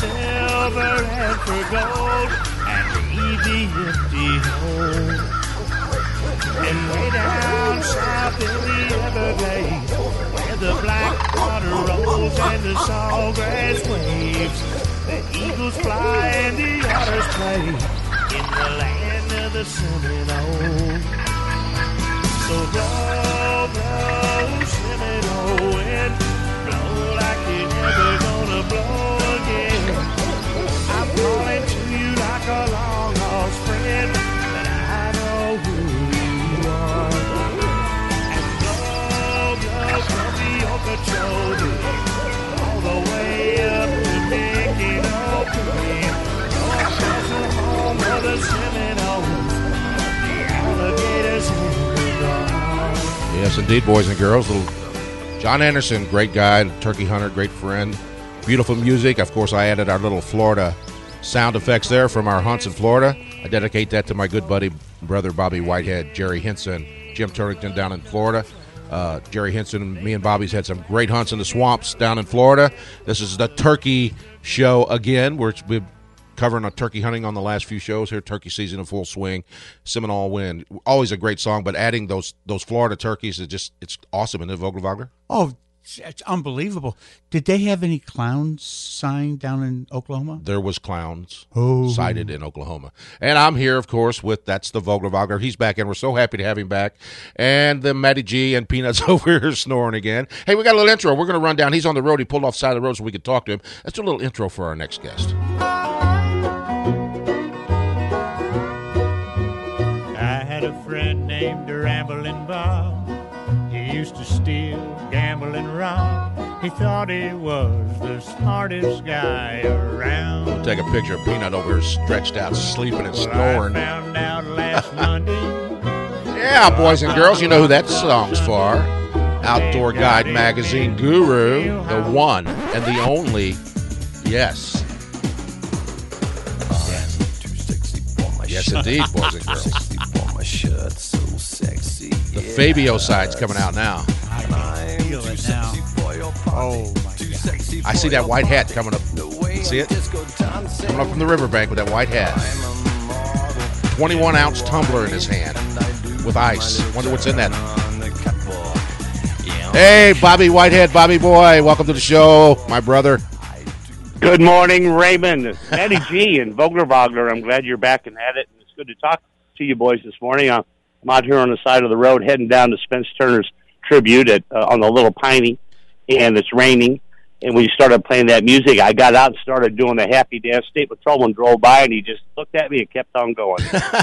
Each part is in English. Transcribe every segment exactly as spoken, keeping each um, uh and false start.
silver and for gold, and leave the empty home. And way down south in the Everglades, where the black water rolls and the sawgrass waves, the eagles fly and the otters play in the land of the Seminole. So blow, blow, Seminole wind, blow like you're never gonna blow again. I'm calling to you like a long lost friend, but I know who you are. And blow, blow from the Okeechobee all the way up to Mickey-Okee, across the home of the Seminoles, the alligators in the dark. Yes, indeed, boys and girls. Little John Anderson, great guy, turkey hunter, great friend. Beautiful music. Of course, I added our little Florida sound effects there from our hunts in Florida. I dedicate that to my good buddy, brother Bobby Whitehead, Jerry Henson, Jim Turlington down in Florida. Uh, Jerry Henson and me and Bobby's had some great hunts in the swamps down in Florida. This is the Turkey Show again. We're, we've covering a turkey hunting on the last few shows here. Turkey season in full swing. Seminole Wind, always a great song, but adding those those Florida turkeys is just, it's awesome, isn't it, Vogler Wagner? Oh, it's unbelievable. Did they have any clowns signed down in Oklahoma? There was clowns oh. sighted in Oklahoma. And I'm here, of course, with That's the Vogler Wagner. He's back, and we're so happy to have him back. And the Matty G and Peanuts over here snoring again. Hey, we got a little intro. We're going to run down. He's on the road. He pulled off the side of the road so we could talk to him. Let's do a little intro for our next guest. I had a friend named Ramblin' Bob. He used to steal, gamble, and rob. He thought he was the smartest guy around. We'll take a picture of Peanut over here stretched out, sleeping and Well, snoring. I found out last Monday. Yeah, boys and girls, you know who that song's for. Outdoor Guide Magazine guru, the one and the only, yes. Yes, indeed, boys and girls. The Fabio side's coming out now. I can feel it now. Oh, my God. I see that white hat coming up. See it? Coming up from the riverbank with that white hat. twenty-one ounce tumbler in his hand with ice. Wonder what's in that. Hey, Bobby Whitehead, Bobby boy. Welcome to the show, my brother. Good morning, Raymond. Matty G and Vogler Wagner. I'm glad you're back and at it. It's good to talk to you boys this morning. I'm out here on the side of the road heading down to Spence Turner's tribute at, uh, on the Little Piney, and it's raining. And when you started playing that music, I got out and started doing the happy dance. State Patrolman drove by, and he just looked at me and kept on going.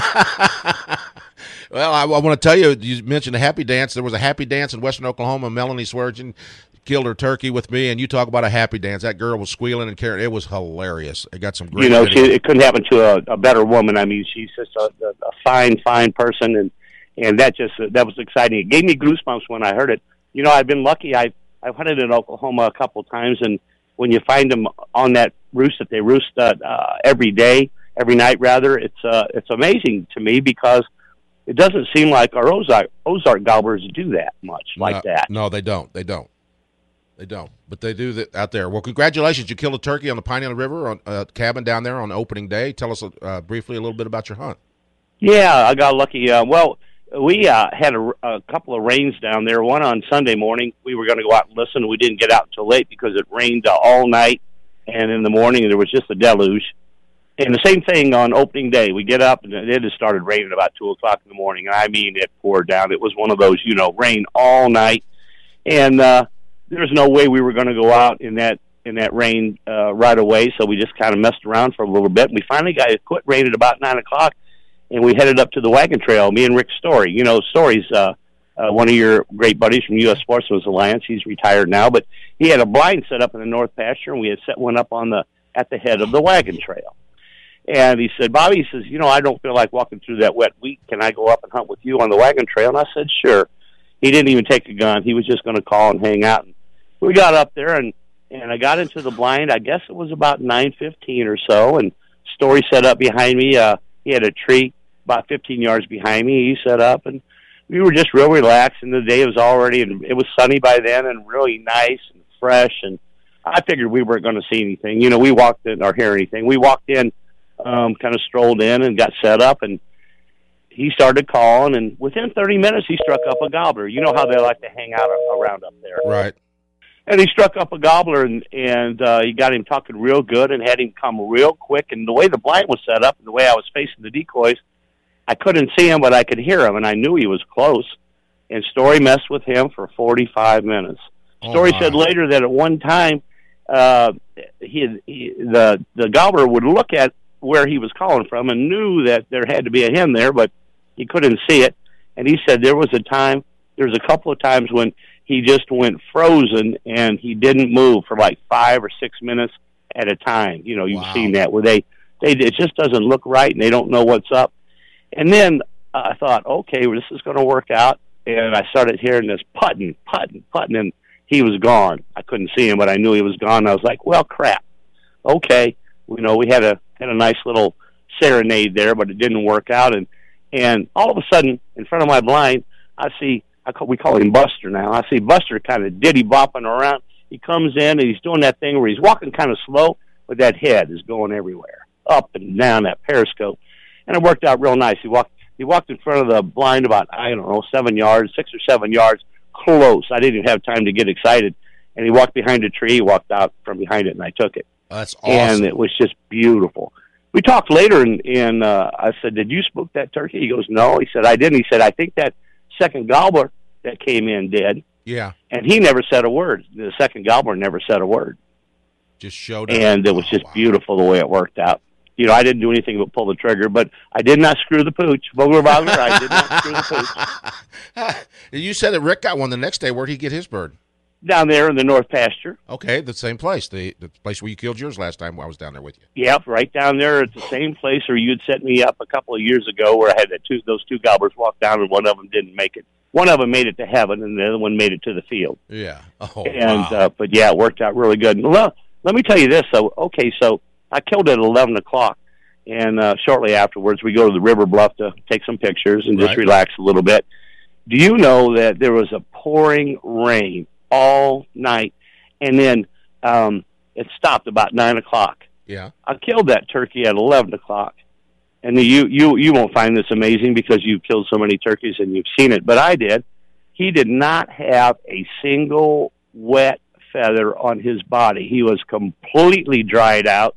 Well, I, I want to tell you, you mentioned a happy dance. There was a happy dance in Western Oklahoma. Melanie Sweargin killed her turkey with me, and you talk about a happy dance. That girl was squealing and carrying. It was hilarious. It got some great. You know, video. she, it couldn't happen to a, a better woman. I mean, she's just a, a, a fine, fine person, and and that just uh, that was exciting. It gave me goosebumps when I heard it. You know, I've been lucky. I I've hunted in Oklahoma a couple of times, and when you find them on that roost that they roost uh, uh, every day, every night rather, it's uh, it's amazing to me because it doesn't seem like our Ozark Ozark gobblers do that much like no, that. No, they don't. They don't. They don't. But they do that out there. Well, congratulations! You killed a turkey on the Piney Island River on a cabin down there on opening day. Tell us uh, briefly a little bit about your hunt. Yeah, I got lucky. Uh, well, we uh, had a, a couple of rains down there. One on Sunday morning. We were going to go out and listen. We didn't get out until late because it rained uh, all night, and in the morning there was just a deluge. And the same thing on opening day. We get up, and it had started raining about two o'clock in the morning. I mean, it poured down. It was one of those, you know, rain all night. And uh, there was no way we were going to go out in that in that rain uh, right away, so we just kind of messed around for a little bit. And we finally got it quit raining about nine o'clock, and we headed up to the wagon trail, me and Rick Story. You know, Story's uh, uh, one of your great buddies from U S Sportsman's Alliance. He's retired now, but he had a blind set up in the north pasture, and we had set one up on the at the head of the wagon trail. And he said, Bobby, he says, you know, I don't feel like walking through that wet wheat. Can I go up and hunt with you on the wagon trail? And I said, sure. He didn't even take a gun. He was just going to call and hang out. And we got up there, and, and I got into the blind. I guess it was about nine fifteen or so, and Story set up behind me. Uh, he had a tree about fifteen yards behind me. He set up, and we were just real relaxed. And the day was already, and it was sunny by then and really nice and fresh. And I figured we weren't going to see anything. You know, we walked in or hear anything. We walked in, um, kind of strolled in and got set up, and he started calling. And within thirty minutes, he struck up a gobbler. You know how they like to hang out around up there, Right. And he struck up a gobbler, and and uh, he got him talking real good and had him come real quick. And the way the blind was set up and the way I was facing the decoys, I couldn't see him, but I could hear him, and I knew he was close. And Story messed with him for forty-five minutes. Story oh said later that at one time, uh, he, he the the gobbler would look at where he was calling from and knew that there had to be a hen there, but he couldn't see it. And he said there was a time, there was a couple of times when he just went frozen and he didn't move for like five or six minutes at a time. You know, you've Wow. seen that where they, they it just doesn't look right and they don't know what's up. And then uh, I thought, okay, well, this is going to work out. And I started hearing this putting, putting, putting, and he was gone. I couldn't see him, but I knew he was gone. I was like, well, crap. Okay, you know, we had a had a nice little serenade there, but it didn't work out. And and all of a sudden, in front of my blind, I see I call, we call him Buster now. I see Buster kind of diddy bopping around. He comes in and he's doing that thing where he's walking kind of slow, but that head is going everywhere, up and down that periscope, and it worked out real nice. He walked he walked in front of the blind about I don't know seven yards, six or seven yards. Close. I didn't even have time to get excited. And he walked behind a tree, walked out from behind it, and I took it. Oh, that's awesome. And it was just beautiful. We talked later, and, and uh, I said, did you spook that turkey? He goes, no. He said, I didn't. He said, I think that second gobbler that came in did. Yeah. And he never said a word. The second gobbler never said a word. Just showed up. And it was just oh, wow. beautiful the way it worked out. You know, I didn't do anything but pull the trigger, but I did not screw the pooch. Vogler Vogler, I did not screw the pooch. You said that Rick got one the next day. Where'd he get his bird? Down there in the North Pasture. Okay, the same place. The the place where you killed yours last time I was down there with you. Yep, right down there at the same place where you'd set me up a couple of years ago where I had that two, those two gobblers walk down and one of them didn't make it. One of them made it to heaven and the other one made it to the field. Yeah. Oh, and wow. uh, But, yeah, it worked out really good. Well, let me tell you this. So, okay, so I killed it at eleven o'clock. And uh, shortly afterwards, we go to the river bluff to take some pictures and just Right. relax a little bit. Do you know that there was a pouring rain all night, and then um, it stopped about nine o'clock? Yeah. I killed that turkey at eleven o'clock. And you, you, you won't find this amazing because you've killed so many turkeys and you've seen it, but I did. He did not have a single wet feather on his body. He was completely dried out.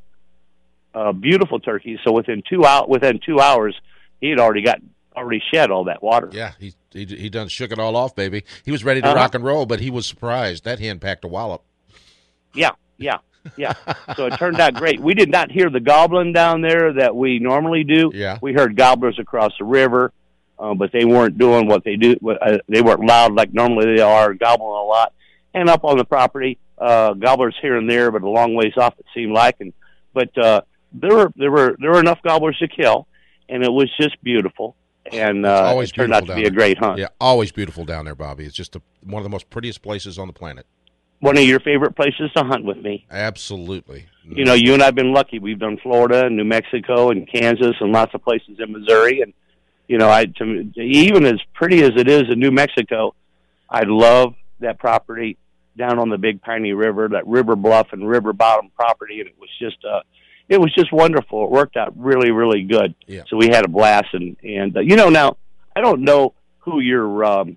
Uh, beautiful turkey. So within two out within two hours, he had already got already shed all that water. Yeah, he he he done shook it all off, baby. He was ready to Uh-huh. rock and roll, but he was surprised. That hen packed a wallop. Yeah, yeah, yeah. So it turned out great. We did not hear the gobbling down there that we normally do. Yeah. We heard gobblers across the river, uh, but they weren't doing what they do. Uh, they weren't loud like normally they are, gobbling a lot. And up on the property, uh, gobblers here and there, but a long ways off it seemed like. And but. Uh, There were there were there were enough gobblers to kill, and it was just beautiful. And uh, always it turned out to beautiful be down a great hunt. Yeah, always beautiful down there, Bobby. It's just a, one of the most prettiest places on the planet. One of your favorite places to hunt with me. Absolutely. You know, you and I've been lucky. We've done Florida and New Mexico and Kansas and lots of places in Missouri. And you know, I to, even as pretty as it is in New Mexico, I love that property down on the Big Piney River, that River Bluff and River Bottom property, and it was just uh It was just wonderful. It worked out really, really good. Yeah. So we had a blast, and and uh, you know, now I don't know who your um,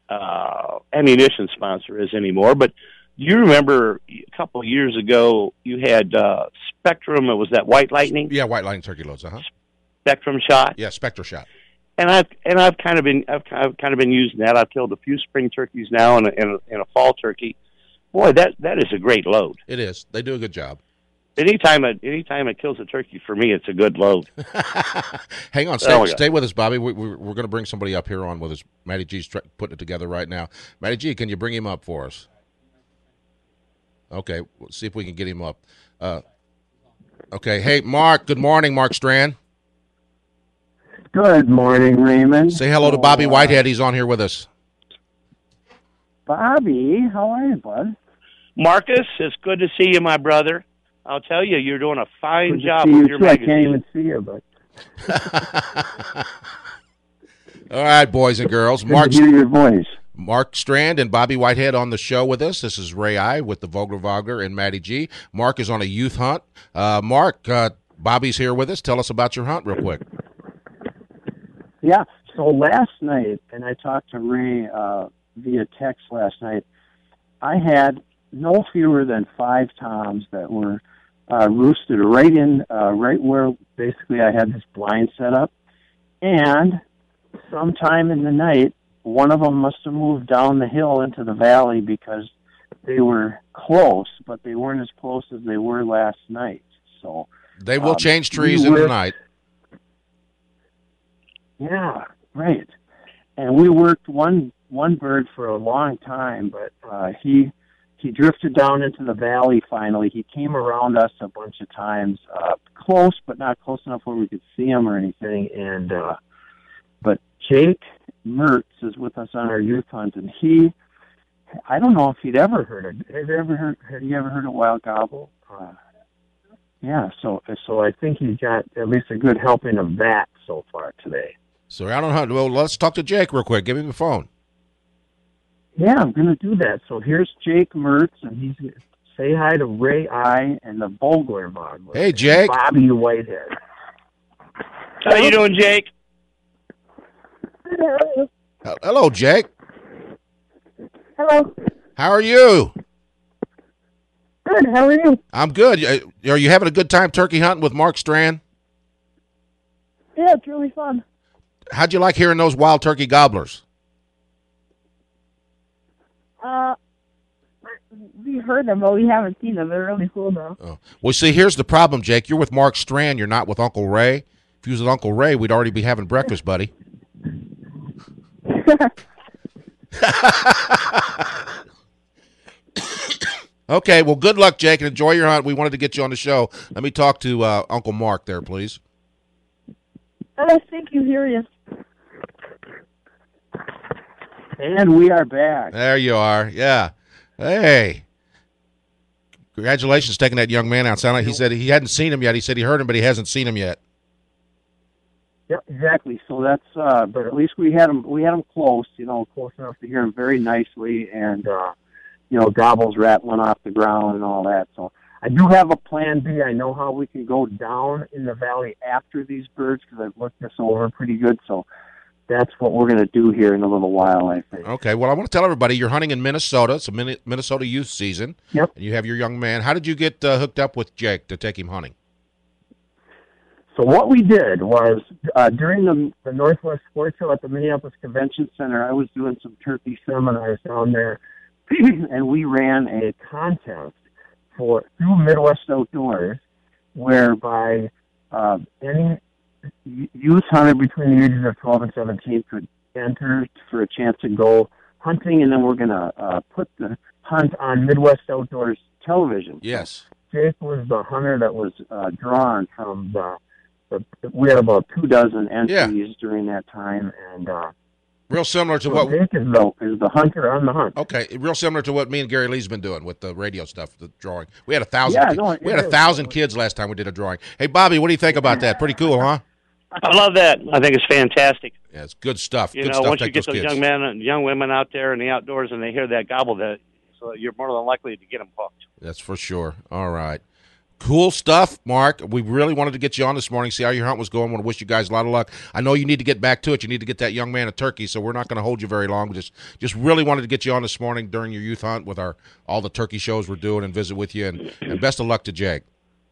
uh, ammunition sponsor is anymore, but you remember a couple of years ago you had uh, Spectrum. It was that White Lightning Yeah, white lightning turkey loads, uh huh. Spectrum shot, Yeah, Spectre shot. and I've and I've kind of been I've, I've kind of been using that. I've killed a few spring turkeys now and a, and a, and a fall turkey. Boy, that that is a great load. It is. They do a good job. Anytime it anytime it kills a turkey, for me, it's a good load. Hang on, stay, Oh, yeah. stay with us, Bobby. We, we, we're going to bring somebody up here on with us. Matty G's tr- putting it together right now. Matty G, can you bring him up for us? Okay, we'll see if we can get him up. Uh, okay, hey, Mark. Good morning, Mark Strand. Good morning, Raymond. Say hello to Bobby Whitehead. He's on here with us. Bobby, how are you, bud? Marcus, it's good to see you, my brother. I'll tell you, you're doing a fine Good to job see with you your too. I magazine. can't even see you, but All right, boys and girls. good Mark, to hear your voice. Mark Strand and Bobby Whitehead on the show with us. This is Ray I with the Vogler Vogler and Matty G. Mark is on a youth hunt. Uh, Mark, uh, Bobby's here with us. Tell us about your hunt real quick. Yeah. So last night, and I talked to Ray uh, via text last night, I had no fewer than five toms that were uh, roosted right in, uh, right where basically I had this blind set up. And sometime in the night, one of them must have moved down the hill into the valley because they were close, but they weren't as close as they were last night. So they will um, change trees we in the were, night. Yeah, right. And we worked one one bird for a long time, but uh, he he drifted down into the valley finally. He came around us a bunch of times, uh, close, but not close enough where we could see him or anything. And uh, but Jake Mertz is with us on our youth hunt, and he, I don't know if he'd ever heard it. Have you ever heard? Have you ever heard of wild gobble? Uh, yeah, so so I think he's got at least a good helping of that so far today. So out on hunt. Well, let's talk to Jake real quick. Give him the phone. Yeah, I'm going to do that. So here's Jake Mertz, and he's say hi to Ray I and the Vogler Vogler. Hey, Jake. Bobby Whitehead. How you doing, Jake? Hello, Jake. Hello. How are you? Good. How are you? I'm good. Are you having a good time turkey hunting with Mark Strand? Yeah, it's really fun. How'd you like hearing those wild turkey gobblers? Uh, we've heard them, but we haven't seen them. They're really cool, though. Oh. Well, see, here's the problem, Jake. You're with Mark Strand. You're not with Uncle Ray. If you was with Uncle Ray, we'd already be having breakfast, buddy. Okay, well, good luck, Jake, and enjoy your hunt. We wanted to get you on the show. Let me talk to uh, Uncle Mark there, please. Oh, thank you. Here he is. And we are back. There you are. Yeah. Hey. Congratulations taking that young man out. Sound like he said he hadn't seen him yet. He said he heard him, but he hasn't seen him yet. Yep, exactly. So that's, uh, but at least we had him, we had him close, you know, close enough to hear him very nicely, and, uh, you know, gobbles rattling off the ground and all that. So I do have a plan B. I know how we can go down in the valley after these birds because I've looked this over pretty good. So that's what we're going to do here in a little while, I think. Okay. Well, I want to tell everybody you're hunting in Minnesota. It's a Minnesota youth season. Yep. And you have your young man. How did you get uh, hooked up with Jake to take him hunting? So what we did was uh, during the, the Northwest Sports Show at the Minneapolis Convention Center, I was doing some turkey seminars down there, and we ran a contest for through Midwest Outdoors, whereby uh, any youth hunter between the ages of twelve and seventeen could enter for a chance to go hunting, and then we're going to uh, put the hunt on Midwest Outdoors television. Yes. Jake was the hunter that was uh, drawn from the, the. We had about two dozen entries yeah. during that time, and uh, real similar to so what Jake is the is the hunter on the hunt. Okay, real similar to what me and Gary Lee's been doing with the radio stuff, the drawing. We had a thousand. Yeah, ki- no, we had a is. thousand kids last time we did a drawing. Hey, Bobby, what do you think about that? Pretty cool, huh? I love that. I think it's fantastic. Yeah, it's good stuff. You good know, stuff. once you Take get those those kids. young men and young women out there in the outdoors and they hear that gobble, that so you're more than likely to get them hooked. That's for sure. All right. Cool stuff, Mark. We really wanted to get you on this morning, see how your hunt was going. Want to wish you guys a lot of luck. I know you need to get back to it. You need to get that young man a turkey, so we're not going to hold you very long. We just just really wanted to get you on this morning during your youth hunt with our all the turkey shows we're doing and visit with you. And, and best of luck to Jake.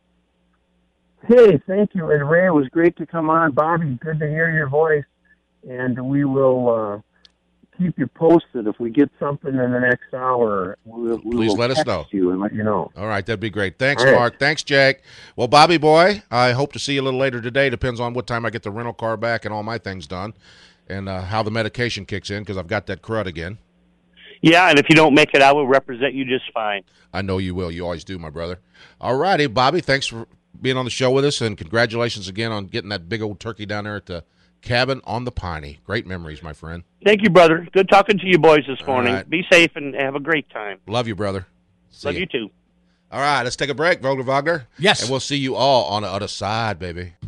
Hey, thank you. And Ray, it was great to come on. Bobby, good to hear your voice. And we will uh, keep you posted. If we get something in the next hour, we'll, we Please will let us text know. you and let you know. All right, that'd be great. Thanks, All right. Mark. Thanks, Jake. Well, Bobby boy, I hope to see you a little later today. Depends on what time I get the rental car back and all my things done and uh, how the medication kicks in because I've got that crud again. Yeah, and if you don't make it, I will represent you just fine. I know you will. You always do, my brother. All righty, Bobby, thanks for being on the show with us, and congratulations again on getting that big old turkey down there at the cabin on the Piney. Great memories, my friend. Thank you, brother. Good talking to you boys this All morning. right. Be safe and have a great time. Love you, brother. See Love ya. you too. All right, let's take a break, Vogler Wagner. Yes. And we'll see you all on the other side, baby.